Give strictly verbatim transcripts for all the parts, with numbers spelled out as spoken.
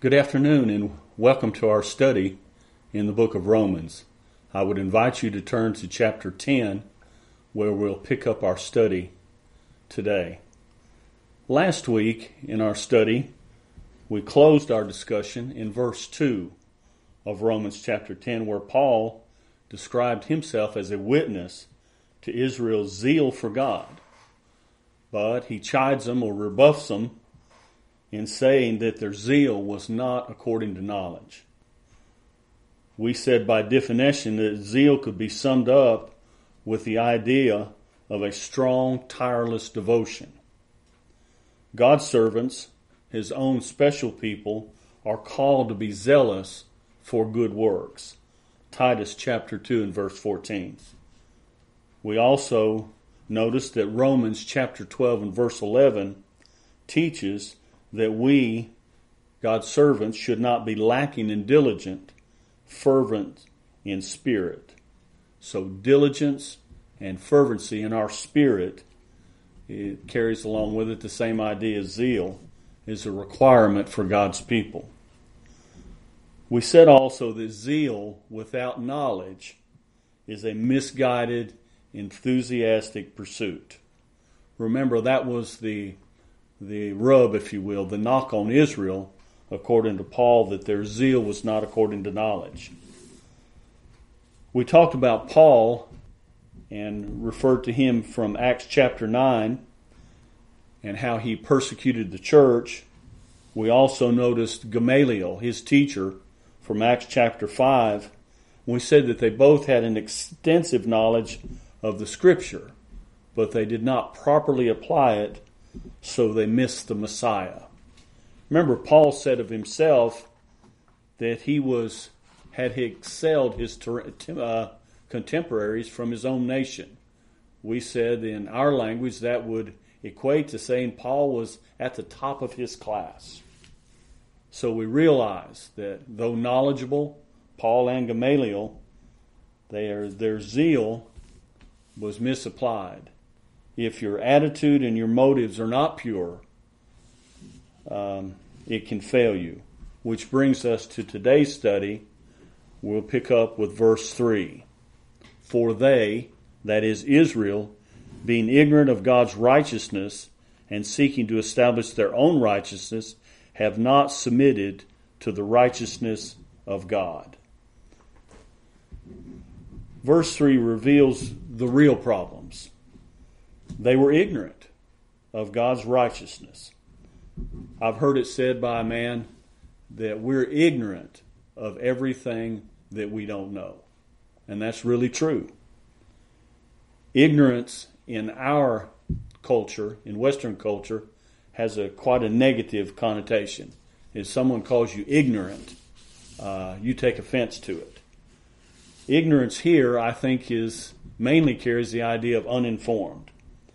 Good afternoon and welcome to our study in the book of Romans. I would invite you to turn to chapter ten where we'll pick up our study today. Last week in our study, we closed our discussion in verse two of Romans chapter ten, where Paul described himself as a witness to Israel's zeal for God. But he chides them or rebuffs them in saying that their zeal was not according to knowledge. We said by definition that zeal could be summed up with the idea of a strong, tireless devotion. God's servants, His own special people, are called to be zealous for good works. Titus chapter two and verse fourteen. We also noticed that Romans chapter twelve and verse eleven teaches that we, God's servants, should not be lacking in diligence, fervent in spirit. So diligence and fervency in our spirit, it carries along with it the same idea as zeal, is a requirement for God's people. We said also that zeal without knowledge is a misguided, enthusiastic pursuit. Remember, that was the the rub, if you will, the knock on Israel, according to Paul, that their zeal was not according to knowledge. We talked about Paul and referred to him from Acts chapter nine and how he persecuted the church. We also noticed Gamaliel, his teacher, from Acts chapter five. We said that they both had an extensive knowledge of the Scripture, but they did not properly apply it, so they missed the Messiah. Remember, Paul said of himself that he was had excelled his uh, contemporaries from his own nation. We said in our language that would equate to saying Paul was at the top of his class. So we realize that though knowledgeable, Paul and Gamaliel, their, their zeal was misapplied. If your attitude and your motives are not pure, um, it can fail you. Which brings us to today's study. We'll pick up with verse three. For they, that is Israel, being ignorant of God's righteousness and seeking to establish their own righteousness, have not submitted to the righteousness of God. Verse three reveals the real problems. They were ignorant of God's righteousness. I've heard it said by a man that we're ignorant of everything that we don't know. And that's really true. Ignorance in our culture, in Western culture, has a quite a negative connotation. If someone calls you ignorant, uh, you take offense to it. Ignorance here, I think, is mainly carries the idea of uninformed.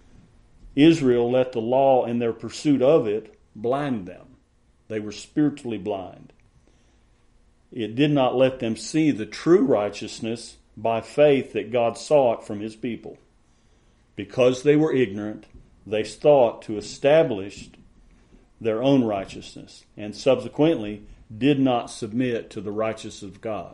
Israel let the law and their pursuit of it blind them. They were spiritually blind. It did not let them see the true righteousness by faith that God sought from His people. Because they were ignorant, they sought to establish their own righteousness and subsequently did not submit to the righteousness of God.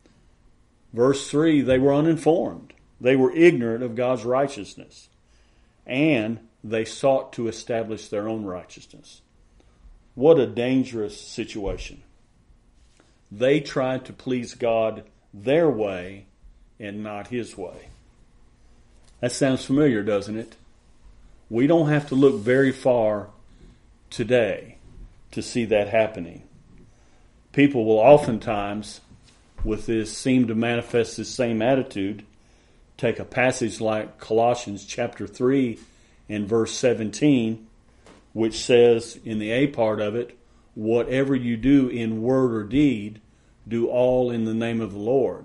Verse three, they were uninformed. They were ignorant of God's righteousness. And they sought to establish their own righteousness. What a dangerous situation. They tried to please God their way and not His way. That sounds familiar, doesn't it? We don't have to look very far today to see that happening. People will oftentimes, with this, seem to manifest this same attitude. Take a passage like Colossians chapter three and verse seventeen, which says in the A part of it, whatever you do in word or deed, do all in the name of the Lord.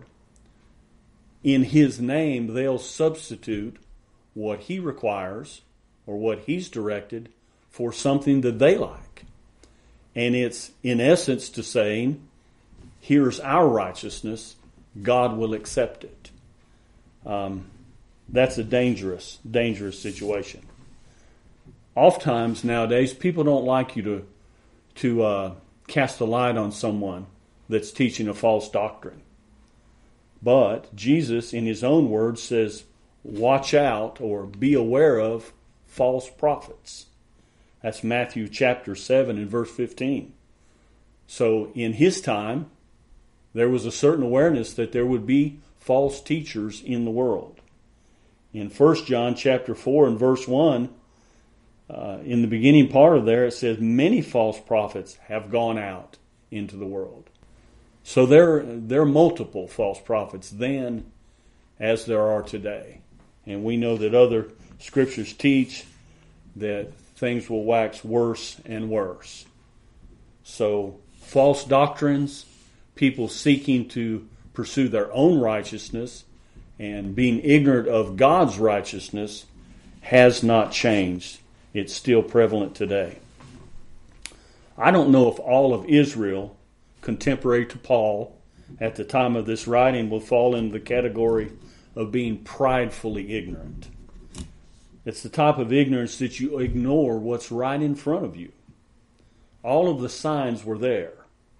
In His name, they'll substitute what He requires or what He's directed for something that they like. And it's in essence to saying, here's our righteousness, God will accept it. Um, that's a dangerous, dangerous situation. Oftentimes nowadays, people don't like you to to uh, cast a light on someone that's teaching a false doctrine. But Jesus, in his own words, says, watch out or be aware of false prophets. That's Matthew chapter seven and verse fifteen. So in his time, there was a certain awareness that there would be false teachers in the world. In First John chapter four and verse one, uh, in the beginning part of there, it says, many false prophets have gone out into the world. So there, there are multiple false prophets then as there are today. And we know that other scriptures teach that things will wax worse and worse. So false doctrines, people seeking to pursue their own righteousness and being ignorant of God's righteousness has not changed. It's still prevalent today. I don't know if all of Israel, contemporary to Paul, at the time of this writing, will fall into the category of being pridefully ignorant. It's the type of ignorance that you ignore what's right in front of you. All of the signs were there.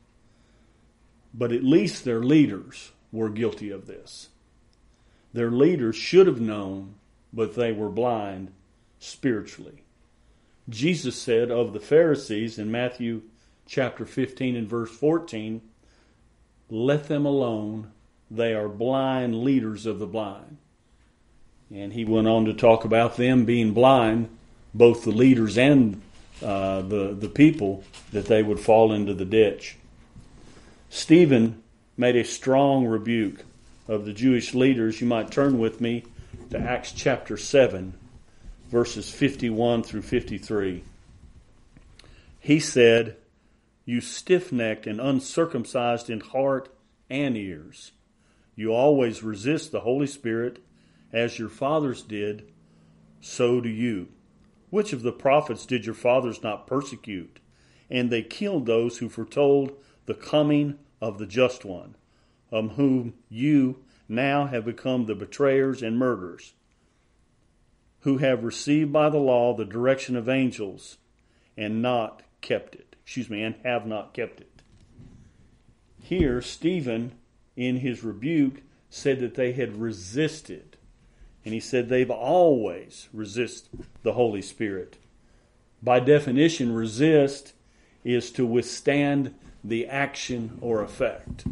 But at least their leaders were guilty of this. Their leaders should have known, but they were blind spiritually. Jesus said of the Pharisees in Matthew chapter fifteen and verse fourteen, let them alone, they are blind leaders of the blind. And he went on to talk about them being blind, both the leaders and uh, the, the people, that they would fall into the ditch. Stephen made a strong rebuke of the Jewish leaders. You might turn with me to Acts chapter seven, verses fifty-one through fifty-three. He said, you stiff-necked and uncircumcised in heart and ears, you always resist the Holy Spirit, as your fathers did, so do you. Which of the prophets did your fathers not persecute? And they killed those who foretold the coming of the Just One, of whom you now have become the betrayers and murderers, who have received by the law the direction of angels, and not kept it. Excuse me, and have not kept it. Here, Stephen, in his rebuke, said that they had resisted. And he said they've always resisted the Holy Spirit. By definition, resist is to withstand the action or effect.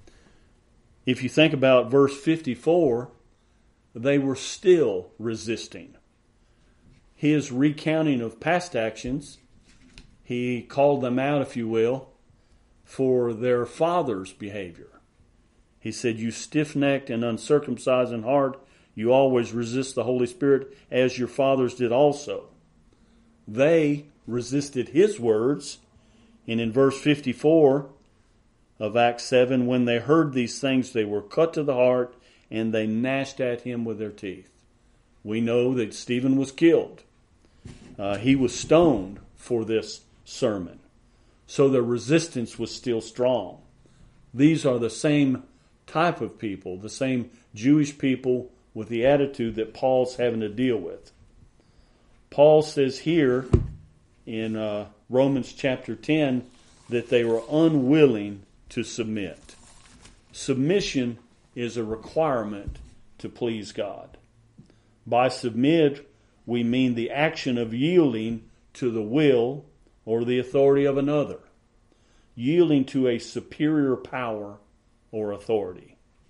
If you think about verse fifty-four, they were still resisting. His recounting of past actions, he called them out, if you will, for their father's behavior. He said, you stiff-necked and uncircumcised in heart, you always resist the Holy Spirit, as your fathers did also. They resisted his words. And in verse fifty-four of Acts seven, when they heard these things, they were cut to the heart, and they gnashed at him with their teeth. We know that Stephen was killed. Uh, he was stoned for this sermon. So the resistance was still strong. These are the same type of people, the same Jewish people with the attitude that Paul's having to deal with. Paul says here in uh, Romans chapter ten that they were unwilling to submit. Submission is a requirement to please God. By submit, we mean the action of yielding to the will or the authority of another, yielding to a superior power or authority.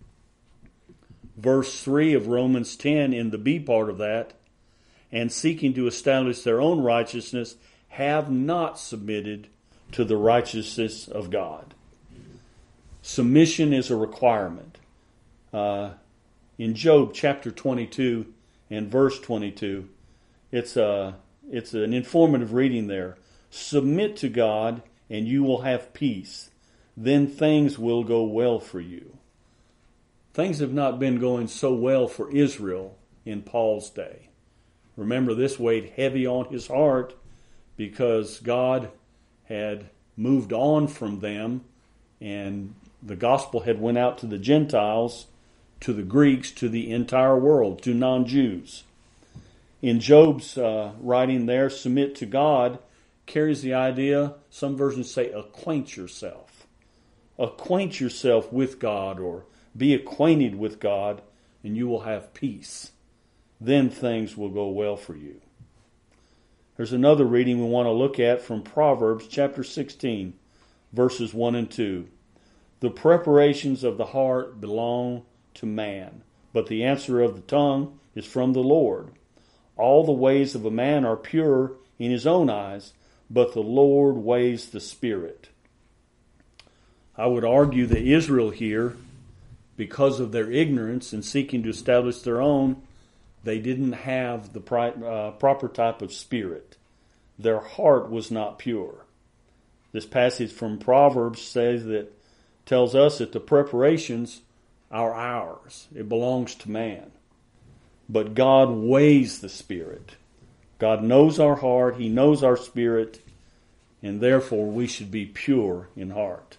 Verse three of Romans ten, in the B part of that, and seeking to establish their own righteousness, have not submitted to the righteousness of God. Submission is a requirement. Uh, in Job chapter twenty-two and verse twenty-two, it's a it's an informative reading there. Submit to God, and you will have peace. Then things will go well for you. Things have not been going so well for Israel in Paul's day. Remember, this weighed heavy on his heart because God had moved on from them, and the gospel had went out to the Gentiles, to the Greeks, to the entire world, to non-Jews. In Job's uh, writing there, submit to God, carries the idea, some versions say acquaint yourself. Acquaint yourself with God, or be acquainted with God, and you will have peace. Then things will go well for you. There's another reading we want to look at from Proverbs chapter sixteen, verses one and two. The preparations of the heart belong to man, but the answer of the tongue is from the Lord. All the ways of a man are pure in his own eyes, but the Lord weighs the spirit. I would argue that Israel here, because of their ignorance in seeking to establish their own, they didn't have the uh, proper type of spirit. Their heart was not pure. This passage from Proverbs says that tells us that the preparations are ours. It belongs to man. But God weighs the spirit. God knows our heart. He knows our spirit. And therefore we should be pure in heart.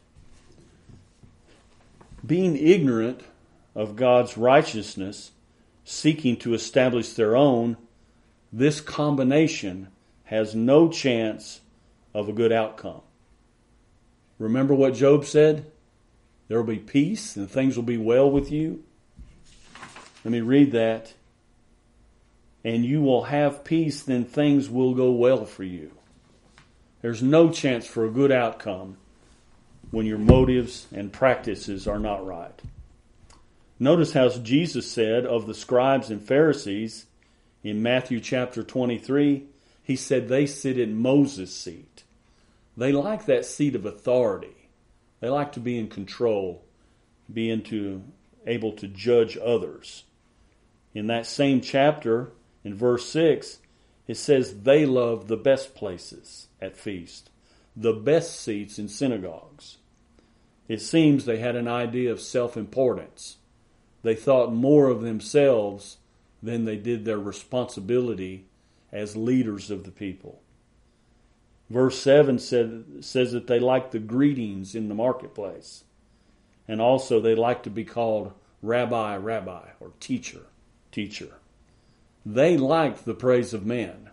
Being ignorant of God's righteousness, seeking to establish their own, this combination has no chance of a good outcome. Remember what Job said? There will be peace and things will be well with you. Let me read that. And you will have peace, then things will go well for you. There's no chance for a good outcome when your motives and practices are not right. Notice how Jesus said of the scribes and Pharisees in Matthew chapter twenty-three, he said they sit in Moses' seat. They like that seat of authority. They like to be in control, being to, able to judge others. In that same chapter, in verse six, it says they love the best places at feast, the best seats in synagogues. It seems they had an idea of self-importance. They thought more of themselves than they did their responsibility as leaders of the people. Verse seven said, says that they liked the greetings in the marketplace. And also they liked to be called rabbi, rabbi, or teacher, teacher. They liked the praise of men.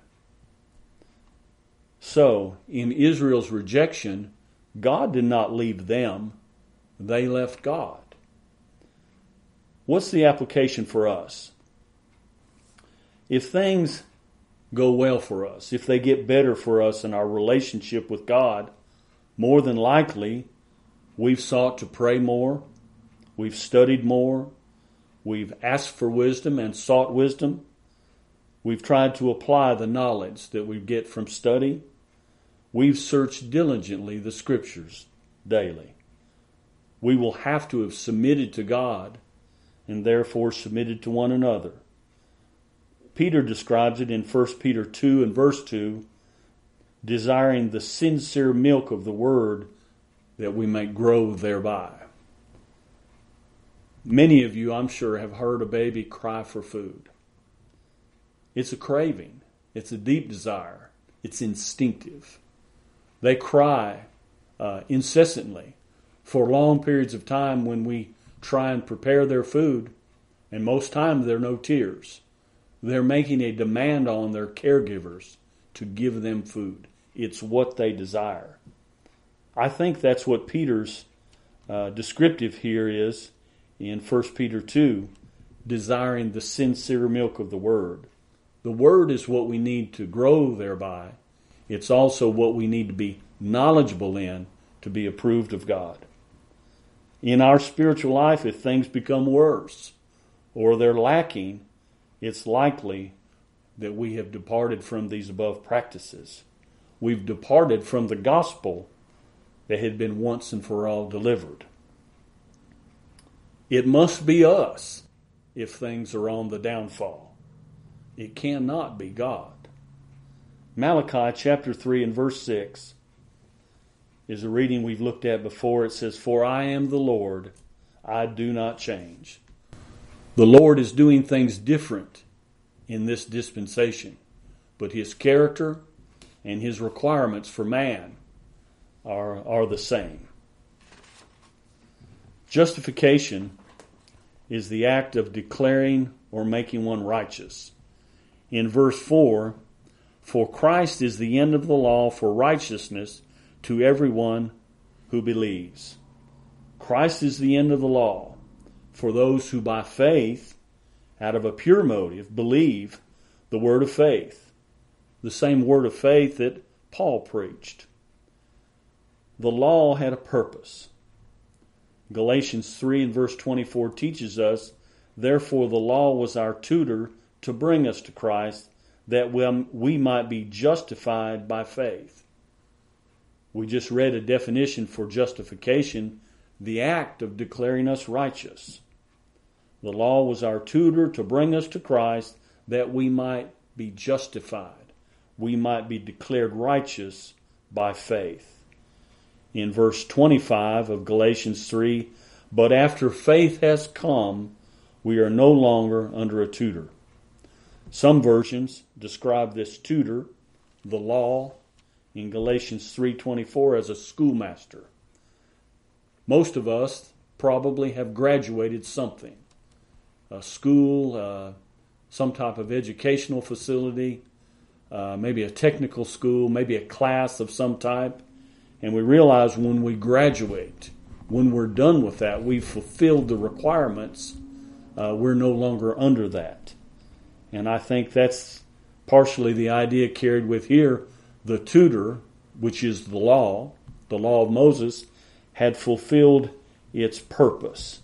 So, in Israel's rejection, God did not leave them. They left God. What's the application for us? If things go well for us, if they get better for us in our relationship with God, more than likely, we've sought to pray more, we've studied more, we've asked for wisdom and sought wisdom, we've tried to apply the knowledge that we get from study, we've searched diligently the Scriptures daily. We will have to have submitted to God and therefore submitted to one another. Peter describes it in First Peter two and verse two, desiring the sincere milk of the Word that we may grow thereby. Many of you, I'm sure, have heard a baby cry for food. It's a craving. It's a deep desire. It's instinctive. They cry uh, incessantly for long periods of time when we try and prepare their food, and most times there are no tears. They're making a demand on their caregivers to give them food. It's what they desire. I think that's what Peter's uh, descriptive here is in First Peter two, desiring the sincere milk of the Word. The Word is what we need to grow thereby. It's also what we need to be knowledgeable in to be approved of God. In our spiritual life, if things become worse or they're lacking, it's likely that we have departed from these above practices. We've departed from the gospel that had been once and for all delivered. It must be us if things are on the downfall. It cannot be God. Malachi chapter three and verse six is a reading we've looked at before. It says, "For I am the Lord, I do not change." The Lord is doing things different in this dispensation, but His character and His requirements for man are, are the same. Justification is the act of declaring or making one righteous. In verse four, For Christ is the end of the law for righteousness to everyone who believes. Christ is the end of the law for those who by faith, out of a pure motive, believe the word of faith. The same word of faith that Paul preached. The law had a purpose. Galatians three and verse twenty-four teaches us, therefore the law was our tutor to bring us to Christ, that we might be justified by faith. We just read a definition for justification, the act of declaring us righteous. The law was our tutor to bring us to Christ, that we might be justified. We might be declared righteous by faith. In verse twenty-five of Galatians three, but after faith has come, we are no longer under a tutor. Some versions describe this tutor, the law, in Galatians three twenty-four as a schoolmaster. Most of us probably have graduated something. A school, uh, some type of educational facility, uh, maybe a technical school, maybe a class of some type. And we realize when we graduate, when we're done with that, we've fulfilled the requirements, uh, we're no longer under that. And I think that's partially the idea carried with here. The tutor, which is the law, the law of Moses, had fulfilled its purpose.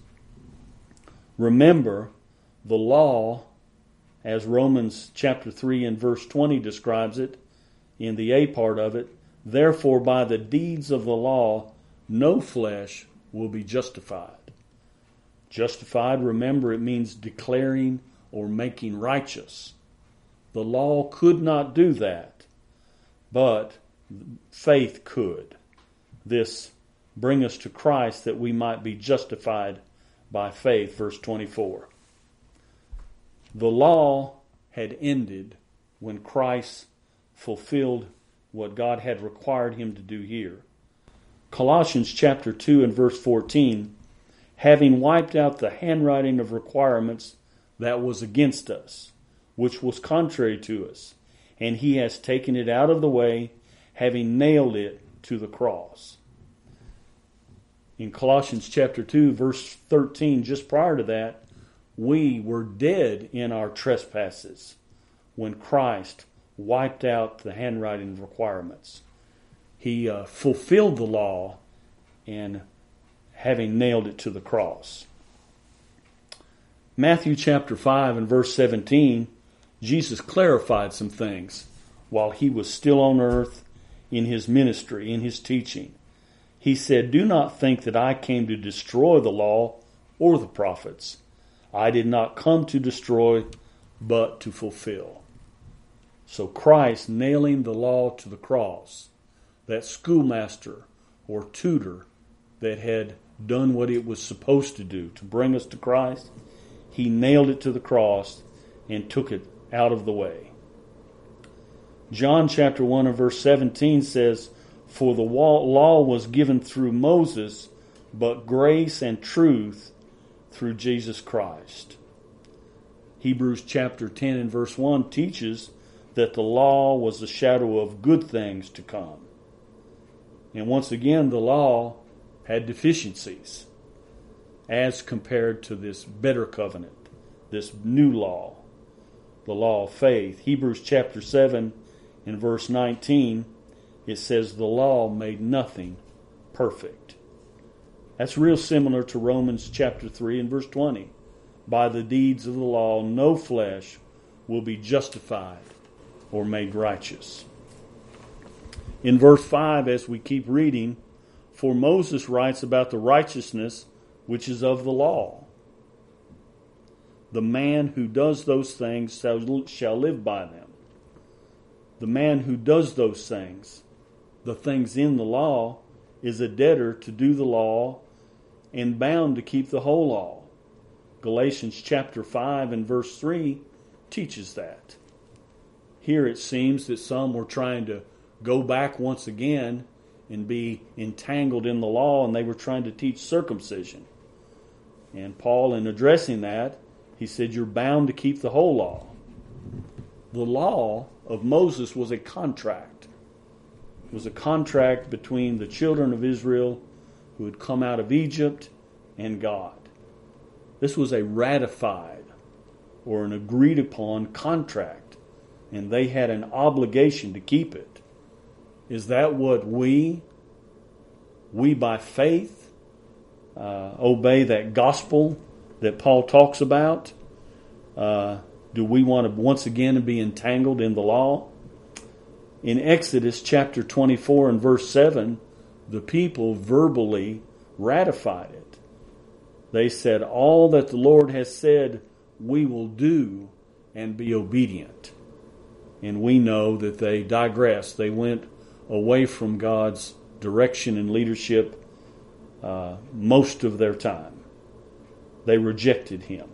Remember, the law, as Romans chapter three and verse twenty describes it, in the A part of it, therefore by the deeds of the law, no flesh will be justified. Justified, remember, it means declaring or making righteous. The law could not do that, but faith could. This bring us to Christ that we might be justified by faith, verse twenty-four. The law had ended when Christ fulfilled what God had required him to do here. Colossians chapter two and verse fourteen, having wiped out the handwriting of requirements that was against us, which was contrary to us, and he has taken it out of the way, having nailed it to the cross. In Colossians chapter two, verse thirteen, just prior to that, we were dead in our trespasses when Christ wiped out the handwriting of requirements. He uh, fulfilled the law and having nailed it to the cross. Matthew chapter five and verse seventeen, Jesus clarified some things while he was still on earth in his ministry, in his teaching. He said, do not think that I came to destroy the law or the prophets. I did not come to destroy, but to fulfill. So Christ nailing the law to the cross, that schoolmaster or tutor that had done what it was supposed to do to bring us to Christ, he nailed it to the cross and took it out of the way. John chapter one and verse seventeen says, for the law was given through Moses, but grace and truth through Jesus Christ. Hebrews chapter ten and verse one teaches that the law was a shadow of good things to come. And once again, the law had deficiencies as compared to this better covenant, this new law, the law of faith. Hebrews chapter seven and verse nineteen, it says the law made nothing perfect. That's real similar to Romans chapter three and verse twenty. By the deeds of the law, no flesh will be justified or made righteous. In verse five, as we keep reading, for Moses writes about the righteousness which is of the law. The man who does those things shall, shall live by them. The man who does those things, the things in the law, is a debtor to do the law and bound to keep the whole law. Galatians chapter five and verse three teaches that. Here it seems that some were trying to go back once again and be entangled in the law, and they were trying to teach circumcision. And Paul, in addressing that, he said, you're bound to keep the whole law. The law of Moses was a contract. It was a contract between the children of Israel who had come out of Egypt and God. This was a ratified or an agreed upon contract, and they had an obligation to keep it. Is that what we, we by faith, uh, obey that gospel that Paul talks about? Uh, do we want to once again be entangled in the law? In Exodus chapter twenty-four and verse seven, the people verbally ratified it. They said, all that the Lord has said we will do and be obedient. And we know that they digressed. They went away from God's direction and leadership uh, most of their time. They rejected Him.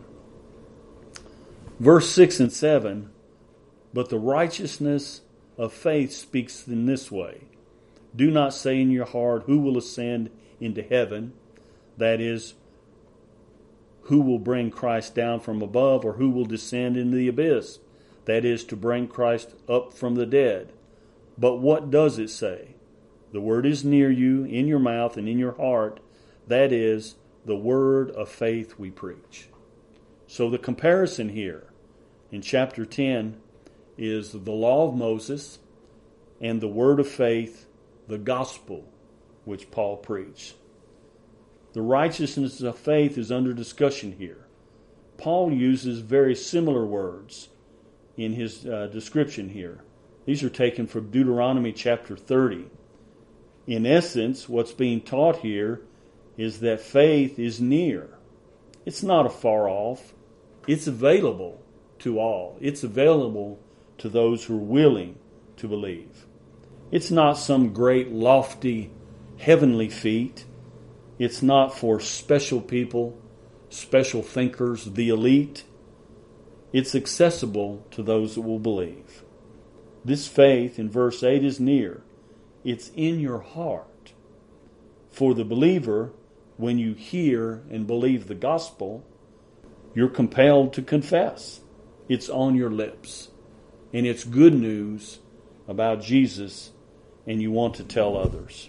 Verse six and seven, but the righteousness of faith speaks in this way. Do not say in your heart, who will ascend into heaven? That is, who will bring Christ down from above, or who will descend into the abyss? That is, to bring Christ up from the dead. But what does it say? The word is near you, in your mouth and in your heart. That is, the word of faith we preach. So the comparison here in chapter ten is the law of Moses and the word of faith, the gospel, which Paul preached. The righteousness of faith is under discussion here. Paul uses very similar words in his uh, description here. These are taken from Deuteronomy chapter thirty. In essence, what's being taught here is that faith is near. It's not afar off. It's available to all. It's available to those who are willing to believe. It's not some great, lofty, heavenly feat. It's not for special people, special thinkers, the elite. It's accessible to those that will believe. This faith in verse eight is near. It's in your heart. For the believer, when you hear and believe the gospel, you're compelled to confess. It's on your lips. And it's good news about Jesus, and you want to tell others.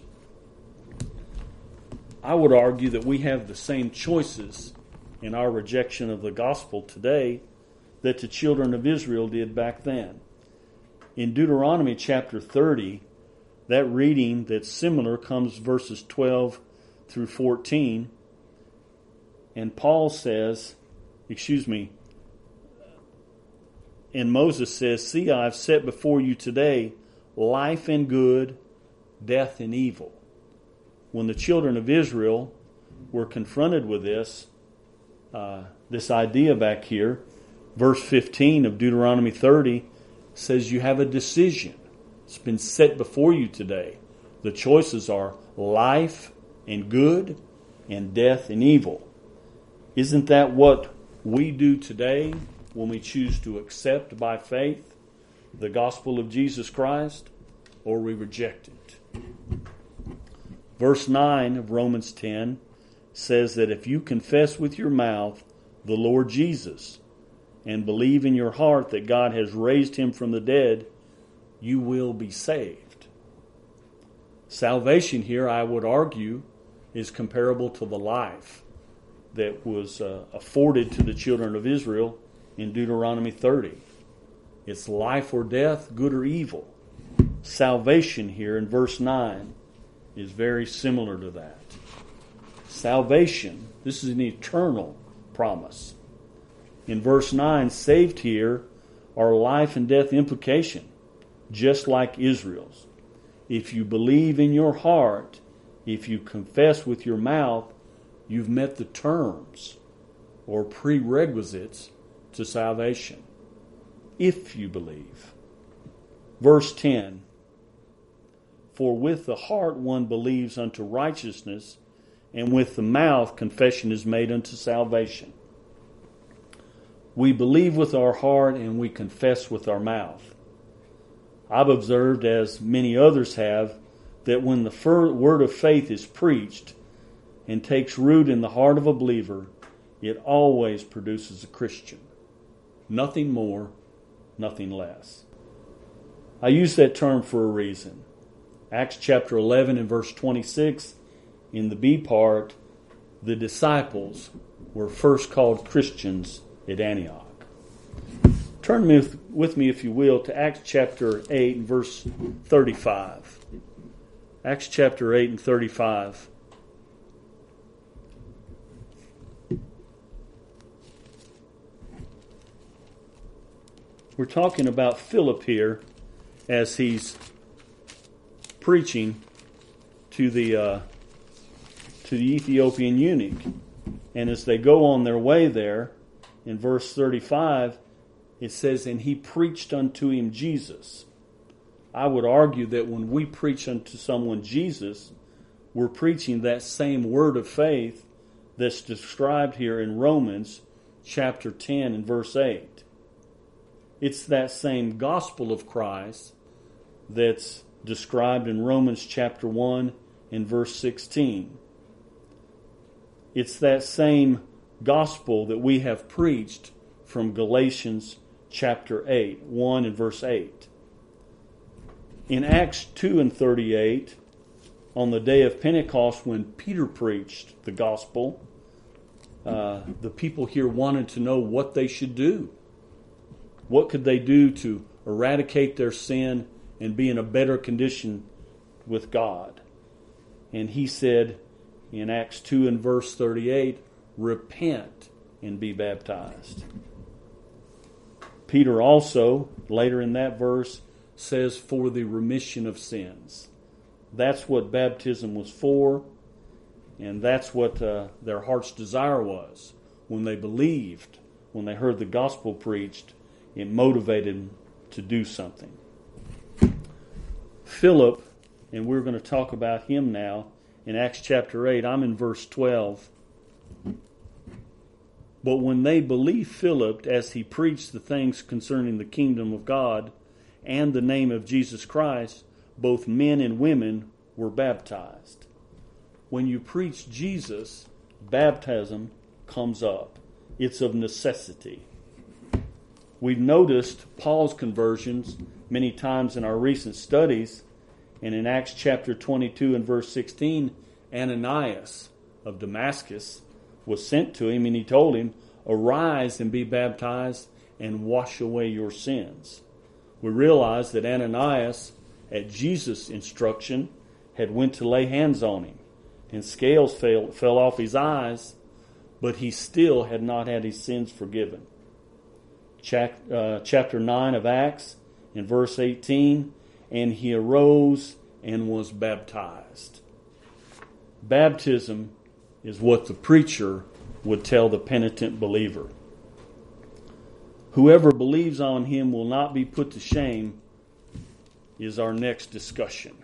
I would argue that we have the same choices in our rejection of the gospel today that the children of Israel did back then. In Deuteronomy chapter thirty, that reading that's similar comes verses twelve through fourteen. And Paul says, excuse me, and Moses says, see, I have set before you today life and good, death and evil. When the children of Israel were confronted with this, uh, this idea back here, verse fifteen of Deuteronomy thirty says you have a decision. It's been set before you today. The choices are life and good and death and evil. Isn't that what we do today when we choose to accept by faith the gospel of Jesus Christ, or we reject it? Verse nine of Romans ten says that if you confess with your mouth the Lord Jesus and believe in your heart that God has raised him from the dead, you will be saved. Salvation here, I would argue, is comparable to the life that was uh, afforded to the children of Israel in Deuteronomy thirty. It's life or death, good or evil. Salvation here in verse nine is very similar to that. Salvation, this is an eternal promise. In verse nine, saved here are life and death implication, just like Israel's. If you believe in your heart, if you confess with your mouth, you've met the terms or prerequisites to salvation. If you believe. Verse ten, for with the heart one believes unto righteousness, and with the mouth confession is made unto salvation. We believe with our heart and we confess with our mouth. I've observed, as many others have, that when the word of faith is preached and takes root in the heart of a believer, it always produces a Christian. Nothing more, nothing less. I use that term for a reason. Acts chapter eleven and verse twenty-six, in the B part, the disciples were first called Christians at Antioch. Turn with, with me, if you will, to Acts chapter eight and verse thirty-five. Acts chapter eight and thirty-five. We're talking about Philip here as he's preaching to the uh, to the Ethiopian eunuch. And as they go on their way there, in verse thirty-five, it says, and he preached unto him Jesus. I would argue that when we preach unto someone Jesus, we're preaching that same word of faith that's described here in Romans chapter ten and verse eight. It's that same gospel of Christ that's described in Romans chapter one and verse sixteen. It's that same gospel that we have preached from Galatians chapter eight, one and verse eight. In Acts two and thirty-eight, on the day of Pentecost when Peter preached the gospel, uh, the people here wanted to know what they should do. What could they do to eradicate their sin and be in a better condition with God? And he said in Acts two and verse thirty-eight, repent and be baptized. Peter also, later in that verse, says for the remission of sins. That's what baptism was for, and that's what uh, their heart's desire was. When they believed, when they heard the gospel preached, it motivated them to do something. Philip, and we're going to talk about him now in Acts chapter eight. I'm in verse twelve. But when they believed Philip as he preached the things concerning the kingdom of God and the name of Jesus Christ, both men and women were baptized. When you preach Jesus, baptism comes up. It's of necessity. We've noticed Paul's conversions many times in our recent studies, and in Acts chapter twenty-two and verse sixteen, Ananias of Damascus was sent to him, and he told him, arise and be baptized and wash away your sins. We realize that Ananias, at Jesus' instruction, had went to lay hands on him, and scales fell, fell off his eyes, but he still had not had his sins forgiven. Chapter nine of Acts, in verse eighteen, and he arose and was baptized. Baptism is what the preacher would tell the penitent believer. Whoever believes on him will not be put to shame is our next discussion.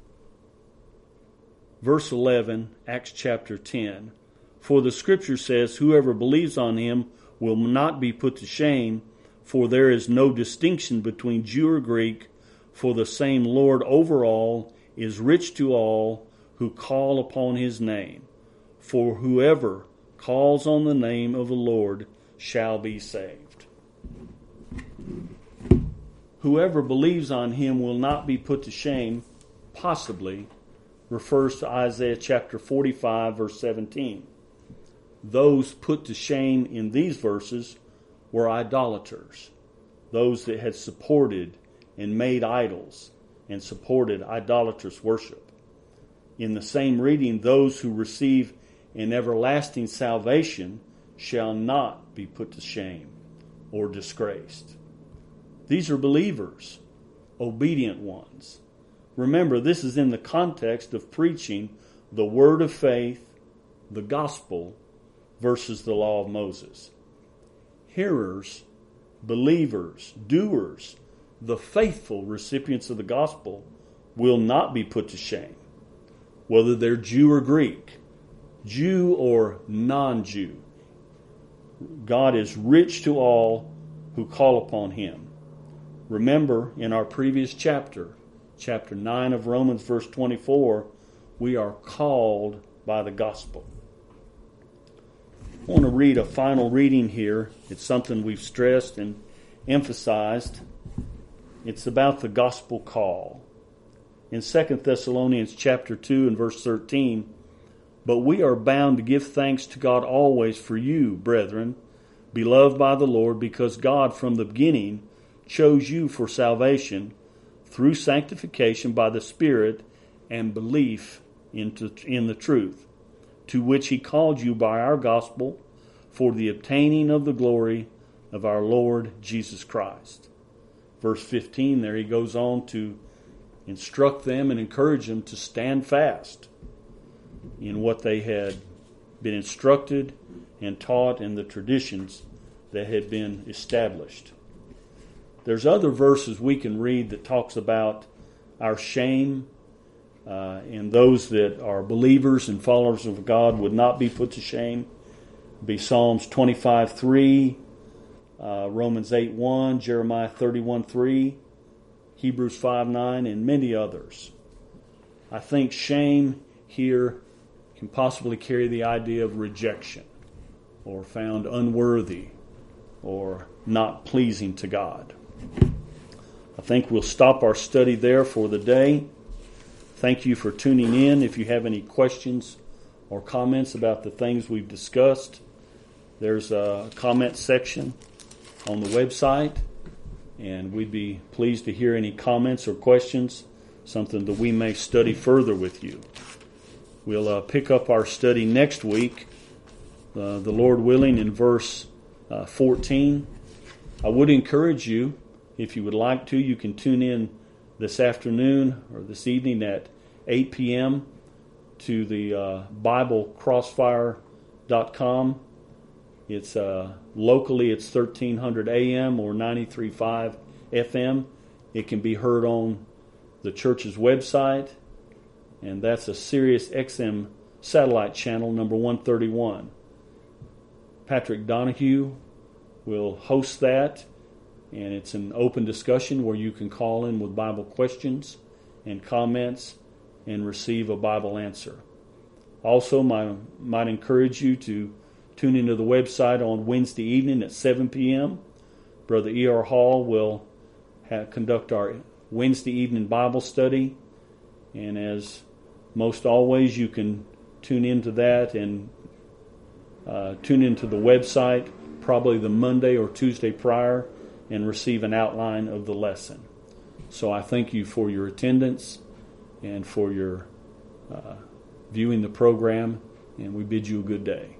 Verse eleven, Acts chapter ten. For the scripture says, whoever believes on him will not be put to shame, for there is no distinction between Jew or Greek, for the same Lord over all is rich to all who call upon his name. For whoever calls on the name of the Lord shall be saved. Whoever believes on him will not be put to shame, possibly refers to Isaiah chapter forty-five, verse seventeen. Those put to shame in these verses were idolaters, those that had supported and made idols and supported idolatrous worship. In the same reading, those who receive an everlasting salvation shall not be put to shame or disgraced. These are believers, obedient ones. Remember, this is in the context of preaching the word of faith, the gospel, versus the law of Moses. Hearers, believers, doers, the faithful recipients of the gospel will not be put to shame, whether they're Jew or Greek, Jew or non-Jew. God is rich to all who call upon him. Remember, in our previous chapter, chapter nine of Romans, verse twenty-four, we are called by the gospel. I want to read a final reading here. It's something we've stressed in, emphasized, it's about the gospel call. In Second Thessalonians chapter two and verse thirteen, but we are bound to give thanks to God always for you, brethren, beloved by the Lord, because God from the beginning chose you for salvation through sanctification by the Spirit and belief into, in the truth, to which He called you by our gospel for the obtaining of the glory of our Lord Jesus Christ. Verse fifteen there, he goes on to instruct them and encourage them to stand fast in what they had been instructed and taught in the traditions that had been established. There's other verses we can read that talks about our shame, uh, and those that are believers and followers of God would not be put to shame. It'd be Psalms twenty-five three, uh, Romans eight one, Jeremiah thirty-one three, Hebrews five nine, and many others. I think shame here can possibly carry the idea of rejection, or found unworthy, or not pleasing to God. I think we'll stop our study there for the day. Thank you for tuning in. If you have any questions or comments about the things we've discussed, there's a comment section on the website, and we'd be pleased to hear any comments or questions, something that we may study further with you. We'll uh, pick up our study next week, uh, the Lord willing, in verse uh, fourteen. I would encourage you, if you would like to, you can tune in this afternoon or this evening at eight p.m. to the uh, Bible Crossfire dot com. It's uh, locally it's thirteen hundred A M or ninety-three point five F M. It can be heard on the church's website, and that's a Sirius X M satellite channel number one thirty-one. Patrick Donahue will host that, and it's an open discussion where you can call in with Bible questions and comments and receive a Bible answer. Also, I might encourage you to tune into the website on Wednesday evening at seven p.m. Brother E R. Hall will have, conduct our Wednesday evening Bible study, and as most always, you can tune into that and uh, tune into the website probably the Monday or Tuesday prior and receive an outline of the lesson. So I thank you for your attendance and for your uh, viewing the program, and we bid you a good day.